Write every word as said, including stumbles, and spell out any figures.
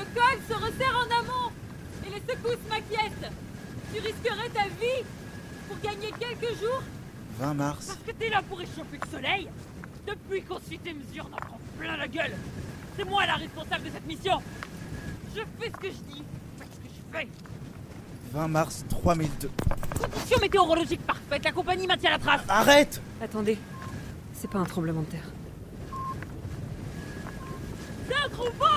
Le col se resserre en amont et les secousses m'inquiètent. Tu risquerais ta vie pour gagner quelques jours? vingt mars. Parce que t'es là pour échauffer le soleil? Depuis qu'on suit tes mesures, on en prend plein la gueule. C'est moi la responsable de cette mission. Je fais ce que je dis, je fais ce que je fais. vingt mars trois mille deux. Condition météorologique parfaite, la compagnie maintient la trace. Arrête! Attendez, c'est pas un tremblement de terre. C'est un troupeau!